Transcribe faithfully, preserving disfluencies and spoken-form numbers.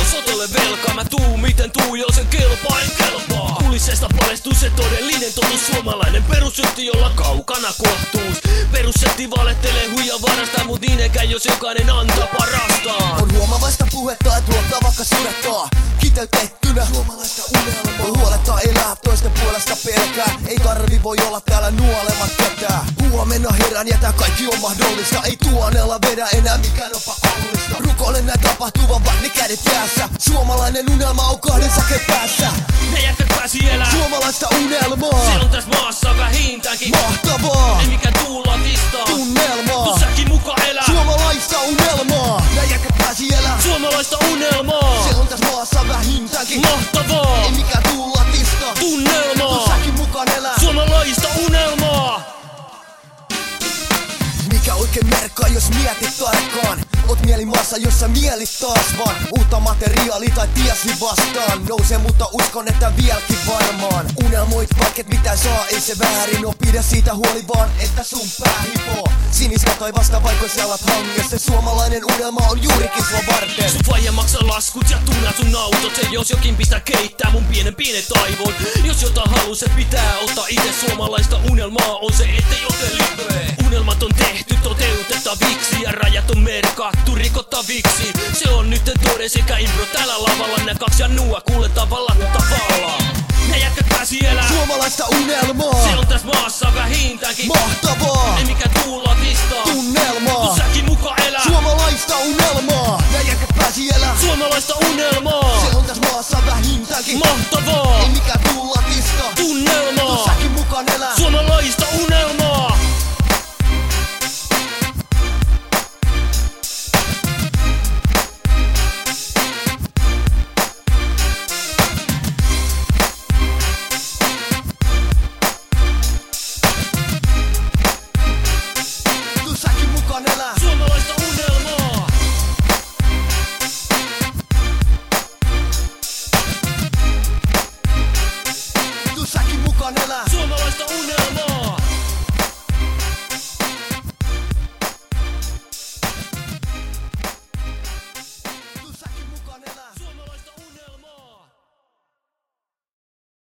sotolle velkaa. Mä tuu miten tuu, jos sen kelpaa, en kelpaa. Kulisesta paljastuu se todellinen totuus. Suomalainen perussytti, jolla kaukana kohtuus. Perussetti valettelee huija varastaa, mut niin eikä jos jokainen antaa parastaan. On huomavasta puhetta, et luottaa vaikka surettaa. Kiteytettynä suomalaista unelmaa. Voi huolettaa elää, toisten puolesta pelkää. Ei tarvi voi olla täällä nuolemat ketään. Huomenna herään, jätä kaikki on mahdollista. Ei tuonella vedä enää mikään opa aullista. Rukoilen näin tapahtuvan, vaan ne kädet jäässä. Suomalainen unelma on kahden säken päässä. Ne jätkät pääsi elää suomalaista unelmaa. Se on tässä maassa vähintäänkin mahtavaa. Ei mikään tuulatista tunnelmaa. Tuu säkin muka elää suomalaista unelmaa. Nää jätkät pääsi elää suomalaista unelmaa. Se on tässä maassa vähintäänkin mahtavaa. Ei mikään tuulatista tunnelmaa. Tuu säkin mukaan elää suomalaista unelmaa. Mikä oikein merkkaa, jos mietit tarkkaan? Oot mielimaassa, jossa mielit taas vaan uutta materiaalia tai tiesi vastaan nousee, mutta uskon, että vieläkin varmaan unelmoit vaikket mitä saa, ei se väärin oo. Pidä siitä huoli vaan, että sun pää hipoo sinistä taivasta vaikka sä alat hangessa. Se suomalainen unelma on juurikin sua varten. Sun faija maksaa laskut ja tunnat sun autot. Se jos jokin pistää keittää mun pienen pienet aivon. Jos jotain haluu se pitää ottaa ite. Suomalaista unelmaa on se, ettei ote lipee. Unelmat on tehty toteutettaviksi ja rajat on merkattu rikottaviksi. Se on nytten toden sekä impro täällä lavalla. Nää kaksi ja nuua kuule tavalla tavalla. Ne jätkät pääsi elää suomalaista unelmaa. Se on tässä maassa vähintäänkin mahtavaa. Ei mikään tuulatista tunnelmaa. Tuu säkin muka elää suomalaista unelmaa. Nää jätkät pääsi elää suomalaista unelmaa. Se on tässä maassa vähintäänkin mahtavaa. Ei mikään tuulatista tunnelmaa. Tuu säkin mukaan elää suomalaista